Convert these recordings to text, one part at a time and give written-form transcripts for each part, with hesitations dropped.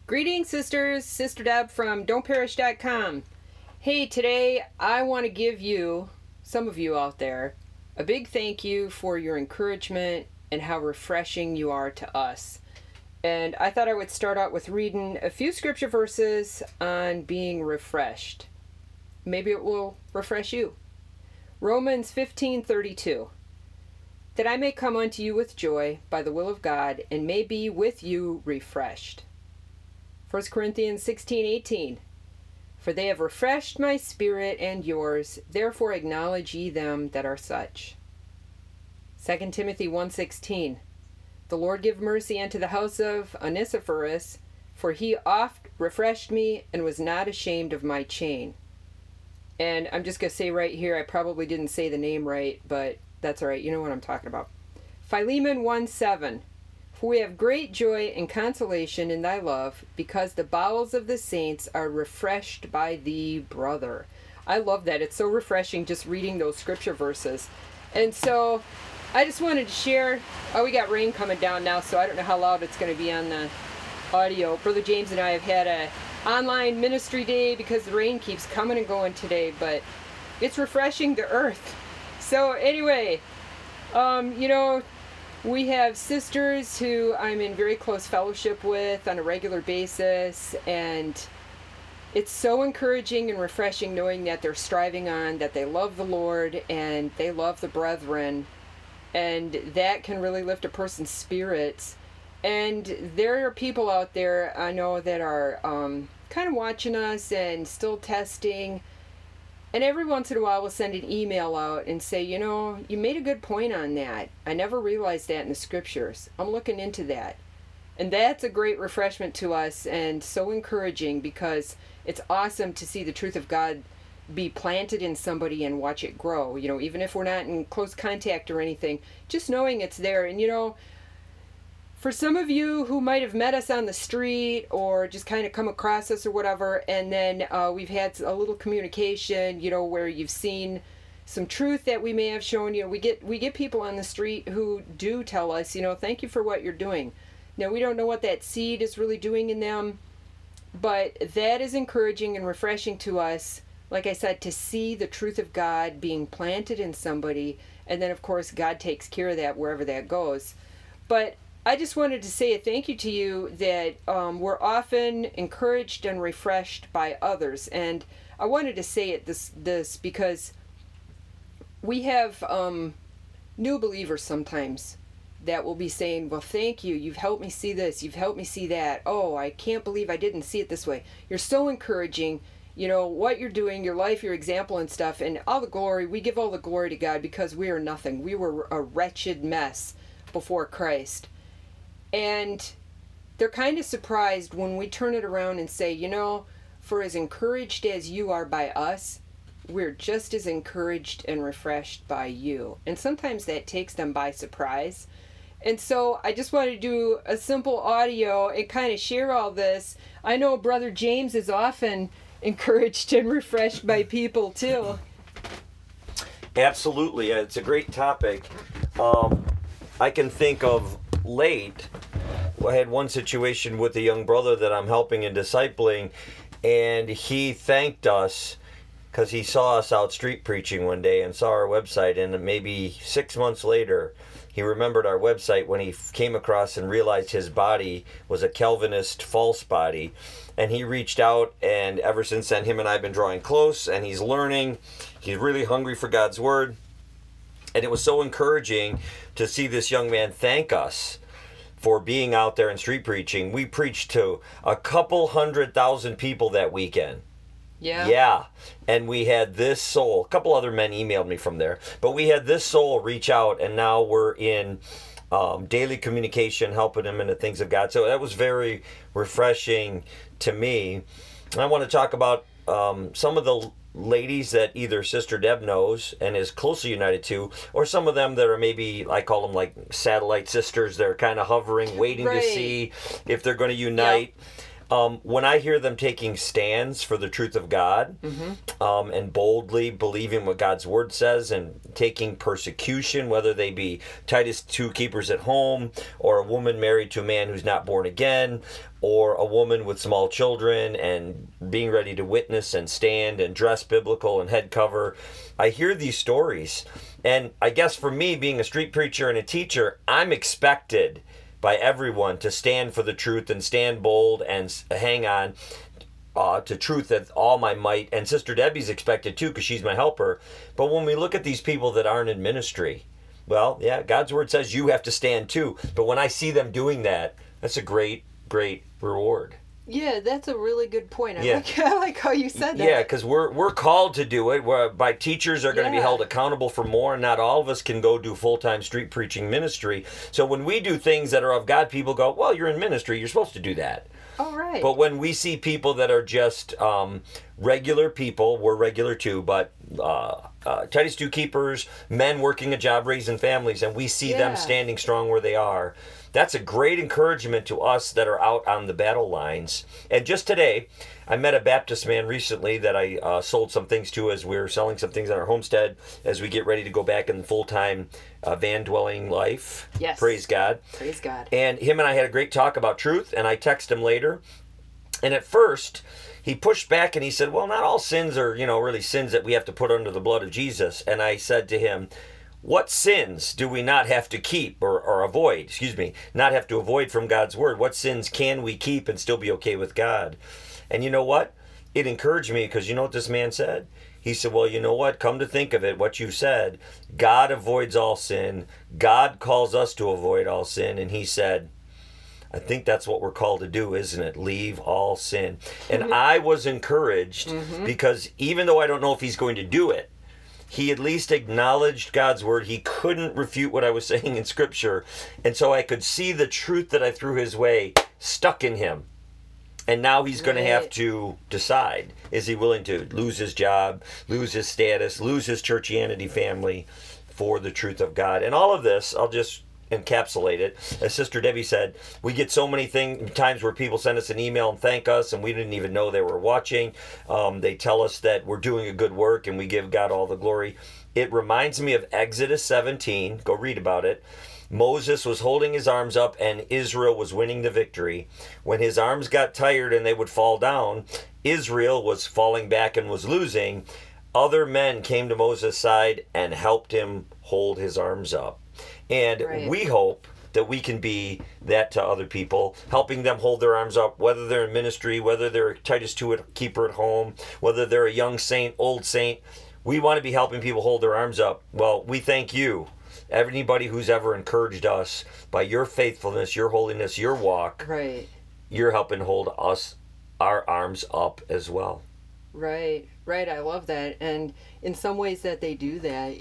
Greetings, sisters. Sister Deb from don'tperish.com. Hey, today I want to give you, some of you out there, a big thank you for your encouragement and how refreshing you are to us. And I thought I would start out with reading a few scripture verses on being refreshed. Maybe it will refresh you. Romans 15:32. That I may come unto you with joy by the will of God, and may be with you refreshed. 1 Corinthians 16:18. For they have refreshed my spirit and yours, therefore acknowledge ye them that are such. 2 Timothy 1:16. The Lord give mercy unto the house of Onesiphorus, for he oft refreshed me and was not ashamed of my chain. And I'm just going to say right here, I probably didn't say the name right, but that's all right. You know what I'm talking about. Philemon 1:7. For we have great joy and consolation in thy love, because the bowels of the saints are refreshed by thee, brother. I love that. It's so refreshing just reading those scripture verses. And so I just wanted to share. Oh, we got rain coming down now, so I don't know how loud it's going to be on the audio. Brother James and I have had a online ministry day because the rain keeps coming and going today, but it's refreshing the earth. So anyway, we have sisters who I'm in very close fellowship with on a regular basis, and it's so encouraging and refreshing knowing that they're striving on, that they love the Lord and they love the brethren, and that can really lift a person's spirits. And there are people out there I know that are kind of watching us and still testing. And every once in a while we'll send an email out and say, you made a good point on that. I never realized that in the scriptures. I'm looking into that. And that's a great refreshment to us and so encouraging, because it's awesome to see the truth of God be planted in somebody and watch it grow. Even if we're not in close contact or anything, just knowing it's there. And for some of you who might have met us on the street or just kind of come across us or whatever, and then we've had a little communication, where you've seen some truth that we may have shown. We get people on the street who do tell us, thank you for what you're doing. Now, we don't know what that seed is really doing in them, but that is encouraging and refreshing to us, like I said, to see the truth of God being planted in somebody, and then, of course, God takes care of that wherever that goes. But I just wanted to say a thank you to you that we're often encouraged and refreshed by others. And I wanted to say it this because we have new believers sometimes that will be saying, well, thank you. You've helped me see this. You've helped me see that. Oh, I can't believe I didn't see it this way. You're so encouraging. What you're doing, your life, your example and stuff. And all the glory, we give all the glory to God, because we are nothing. We were a wretched mess before Christ. And they're kind of surprised when we turn it around and say, for as encouraged as you are by us, we're just as encouraged and refreshed by you. And sometimes that takes them by surprise. And so I just wanted to do a simple audio and kind of share all this. I know Brother James is often encouraged and refreshed by people too. Absolutely. It's a great topic. I can think of late, I had one situation with a young brother that I'm helping and discipling, and he thanked us because he saw us out street preaching one day and saw our website, and maybe 6 months later he remembered our website when he came across and realized his body was a Calvinist false body, and he reached out, and ever since then him and I have been drawing close, and he's learning. He's really hungry for God's word. And it was so encouraging to see this young man thank us for being out there and street preaching. We preached to a couple 100,000 people that weekend. Yeah. And we had this soul, a couple other men emailed me from there, but we had this soul reach out, and now we're in daily communication, helping him in the things of God. So that was very refreshing to me. And I want to talk about some of the ladies that either Sister Deb knows and is closely united to, or some of them that are maybe, I call them like satellite sisters. They're kind of hovering, waiting to see if they're going to unite. When I hear them taking stands for the truth of God, and boldly believing what God's word says and taking persecution, whether they be Titus 2 keepers at home, or a woman married to a man who's not born again, or a woman with small children and being ready to witness and stand and dress biblical and head cover. I hear these stories. And I guess for me, being a street preacher and a teacher, I'm expected by everyone to stand for the truth and stand bold and hang on to truth with all my might. And Sister Debbie's expected too, because she's my helper. But when we look at these people that aren't in ministry, well, yeah, God's word says you have to stand too. But when I see them doing that, that's a great reward. Yeah, that's a really good point. Yeah. I like how you said that. Yeah, because we're called to do it. By teachers are going to be held accountable for more, and not all of us can go do full-time street preaching ministry. So when we do things that are of God, people go, well, you're in ministry, you're supposed to do that. Oh, right. But when we see people that are just regular people, we're regular too, but Titus 2 keepers, men working a job, raising families, and we see them standing strong where they are, that's a great encouragement to us that are out on the battle lines. And just today, I met a Baptist man recently that I sold some things to as we were selling some things on our homestead as we get ready to go back in full-time van dwelling life. Yes. Praise God. Praise God. And him and I had a great talk about truth, and I texted him later. And at first, he pushed back and he said, well, not all sins are, really sins that we have to put under the blood of Jesus. And I said to him, what sins do we not have to keep or avoid, not have to avoid from God's word? What sins can we keep and still be okay with God? And you know what? It encouraged me, because you know what this man said? He said, well, you know what? Come to think of it, what you said, God avoids all sin. God calls us to avoid all sin. And he said, I think that's what we're called to do, isn't it? Leave all sin. And I was encouraged because even though I don't know if he's going to do it, he at least acknowledged God's word. He couldn't refute what I was saying in Scripture. And so I could see the truth that I threw his way stuck in him. And now he's going to have to decide, is he willing to lose his job, lose his status, lose his churchianity family for the truth of God? And all of this, I'll just encapsulate it. As Sister Debbie said, we get so many times where people send us an email and thank us, and we didn't even know they were watching. They tell us that we're doing a good work, and we give God all the glory. It reminds me of Exodus 17. Go read about it. Moses was holding his arms up, and Israel was winning the victory. When his arms got tired and they would fall down, Israel was falling back and was losing. Other men came to Moses' side and helped him hold his arms up. And we hope that we can be that to other people, helping them hold their arms up, whether they're in ministry, whether they're a Titus 2 keeper at home, whether they're a young saint, old saint. We want to be helping people hold their arms up. Well, we thank you, anybody who's ever encouraged us by your faithfulness, your holiness, your walk. Right. You're helping hold our arms up as well. Right. I love that. And in some ways that they do that,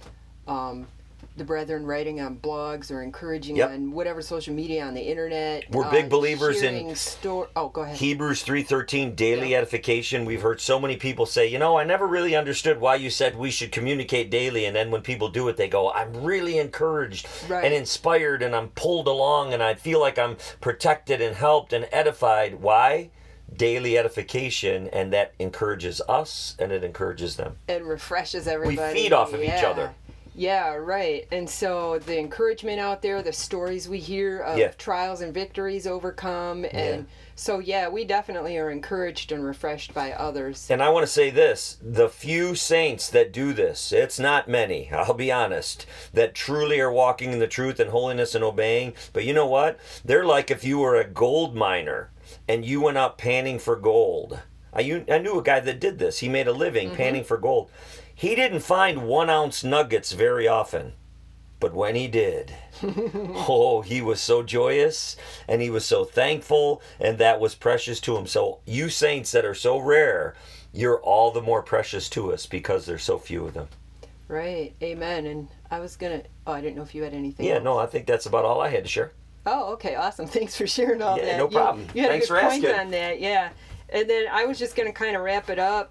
the brethren writing on blogs or encouraging on whatever social media on the internet. We're big believers in go ahead. Hebrews 3:13, daily edification. We've heard so many people say, I never really understood why you said we should communicate daily. And then when people do it, they go, I'm really encouraged and inspired, and I'm pulled along, and I feel like I'm protected and helped and edified. Why? Daily edification, and that encourages us and it encourages them. It refreshes everybody. We feed off of each other. Yeah, right. And so the encouragement out there, the stories we hear of trials and victories overcome. And so, we definitely are encouraged and refreshed by others. And I want to say this, the few saints that do this, it's not many, I'll be honest, that truly are walking in the truth and holiness and obeying. But you know what? They're like if you were a gold miner and you went out panning for gold. I knew a guy that did this. He made a living panning for gold. He didn't find 1 ounce nuggets very often, but when he did, he was so joyous and he was so thankful, and that was precious to him. So you saints that are so rare, you're all the more precious to us because there's so few of them. Right. Amen. And I was I didn't know if you had anything else. No, I think that's about all I had to share. Oh, okay. Awesome. Thanks for sharing all that. Yeah, no problem. You had Thanks a good for point asking. on that. Yeah. And then I was just going to kind of wrap it up.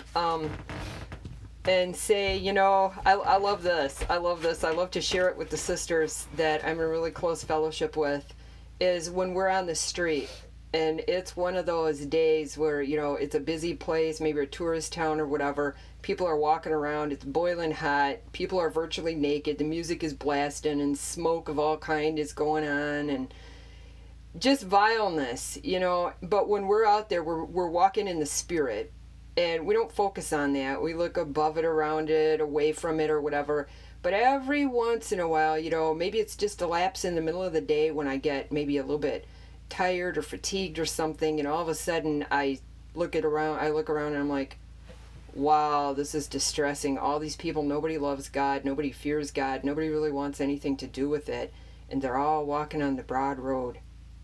And say, I love this. I love this. I love to share it with the sisters that I'm in really close fellowship with, is when we're on the street, And it's one of those days where, it's a busy place, maybe a tourist town or whatever. People are walking around, it's boiling hot, people are virtually naked, the music is blasting, and smoke of all kind is going on, and just vileness, But when we're out there, we're walking in the Spirit, and we don't focus on that. We look above it, around it, away from it, or whatever. But every once in a while, maybe it's just a lapse in the middle of the day when I get maybe a little bit tired or fatigued or something, and all of a sudden I look around and I'm like, wow, this is distressing. All these people, nobody loves God, nobody fears God, nobody really wants anything to do with it, and they're all walking on the broad road.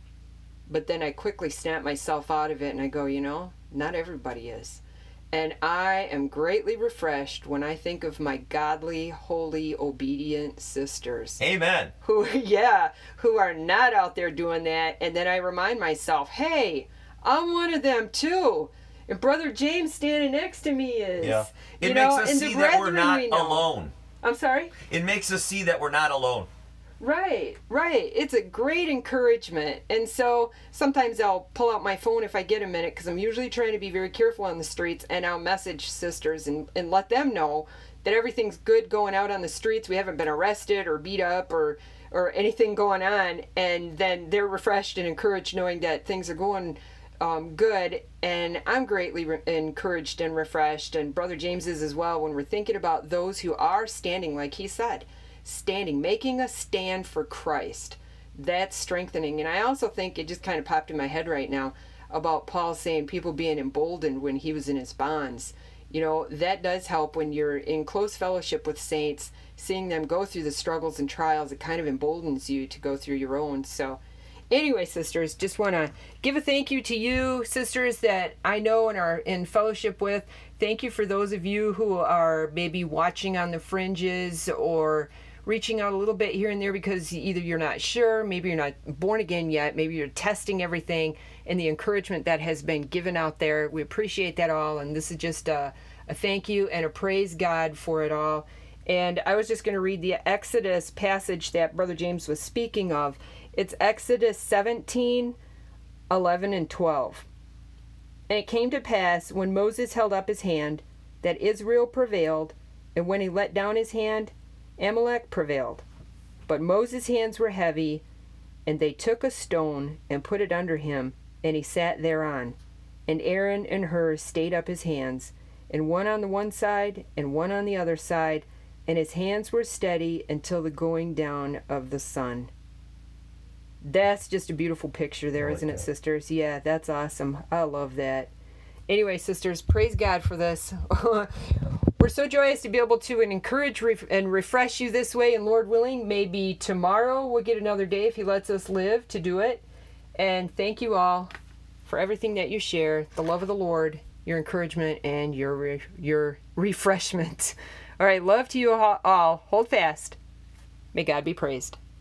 But then I quickly snap myself out of it and I go, not everybody is. And I am greatly refreshed when I think of my godly, holy, obedient sisters. Amen. Who are not out there doing that. And then I remind myself, hey, I'm one of them too. And Brother James standing next to me is. Yeah. It makes us see that we're not alone. I'm sorry? It makes us see that we're not alone. Right. It's a great encouragement. And so sometimes I'll pull out my phone if I get a minute, because I'm usually trying to be very careful on the streets, and I'll message sisters and let them know that everything's good going out on the streets. We haven't been arrested or beat up or anything going on. And then they're refreshed and encouraged knowing that things are going good. And I'm greatly encouraged and refreshed. And Brother James is as well, when we're thinking about those who are standing, like he said, making a stand for Christ. That's strengthening. And I also think, it just kind of popped in my head right now, about Paul saying people being emboldened when he was in his bonds. That does help when you're in close fellowship with saints, seeing them go through the struggles and trials. It kind of emboldens you to go through your own. So anyway, sisters, just want to give a thank you to you, sisters, that I know and are in fellowship with. Thank you for those of you who are maybe watching on the fringes or reaching out a little bit here and there because either you're not sure, maybe you're not born again yet, maybe you're testing everything, and the encouragement that has been given out there. We appreciate that all, and this is just a thank you and a praise God for it all. And I was just going to read the Exodus passage that Brother James was speaking of. It's Exodus 17, 11, and 12. And it came to pass, when Moses held up his hand, that Israel prevailed, and when he let down his hand, Amalek prevailed. But Moses' hands were heavy, and they took a stone and put it under him, and he sat thereon. And Aaron and Hur stayed up his hands, and one on the one side and one on the other side, and his hands were steady until the going down of the sun. That's just a beautiful picture there, isn't it, sisters? Yeah, that's awesome. I love that. Anyway, sisters, praise God for this. We're so joyous to be able to encourage and refresh you this way, and Lord willing, maybe tomorrow we'll get another day if he lets us live to do it. And thank you all for everything that you share, the love of the Lord, your encouragement, and your refreshment. All right, love to you all. Hold fast. May God be praised.